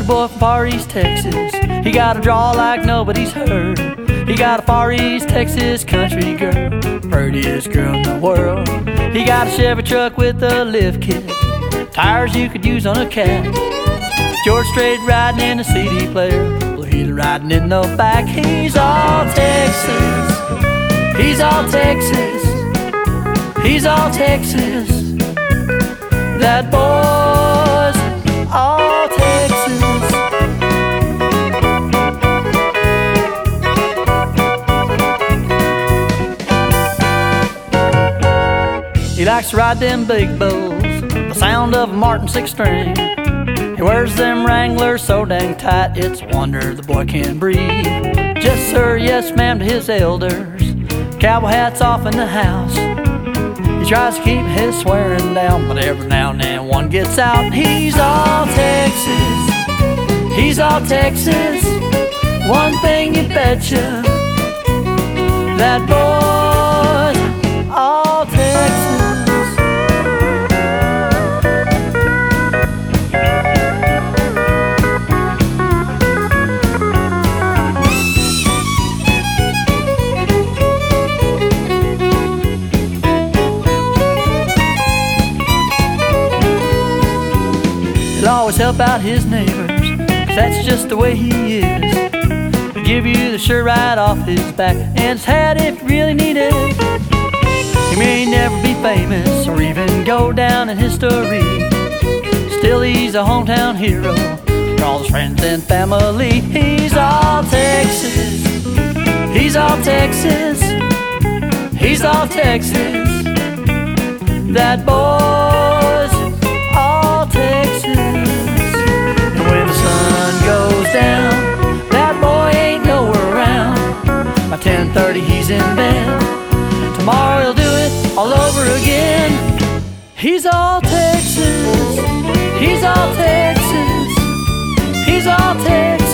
boy from Far East Texas. He got a draw like nobody's heard. He got a Far East Texas country girl, prettiest girl in the world. He got a Chevy truck with a lift kit, tires you could use on a cat. George Strait riding in a CD player, Lita riding in the back. He's all Texas. He's all Texas. He's all Texas. That boy's all Texas. He likes to ride them big bulls, the sound of a Martin 6-string. He wears them Wranglers so dang tight, it's a wonder the boy can breathe. Just sir, yes ma'am to his elders, cowboy hats off in the house. He tries to keep his swearing down, but every now and then one gets out. He's all Texas. He's all Texas. One thing you betcha, that boy's all Texas. He'll always help out his neighbors, 'cause that's just the way he is. He'll give you the shirt right off his back and his hat if you really need it. He may never be famous or even go down in history, still he's a hometown hero for all his friends and family. He's all Texas. He's all Texas. He's all Texas. That boy's all Texas. And when the sun goes down, that boy ain't nowhere around. By 10:30 he's in bed. Tomorrow he'll do it all over again. He's all Texas. He's all Texas. He's all Texas.